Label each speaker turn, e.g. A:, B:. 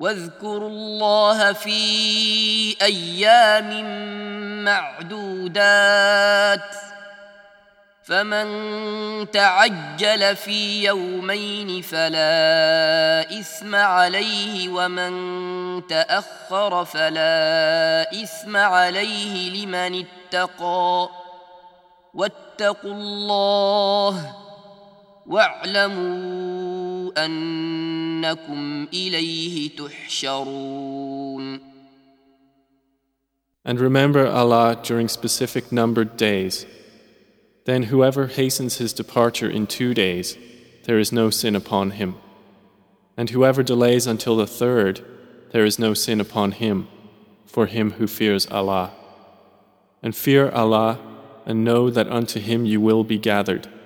A: واذكروا الله في أيام معدودات فمن تعجل في يومين فلا إثم عليه ومن تأخر فلا إثم عليه لمن اتقى واتقوا الله واعلموا أنكم إليه تحشرون.
B: And remember Allah during specific numbered days. Then whoever hastens his departure in 2 days, there is no sin upon him. And whoever delays until the 3rd, there is no sin upon him, for him who fears Allah. And fear Allah, and know that unto Him you will be gathered.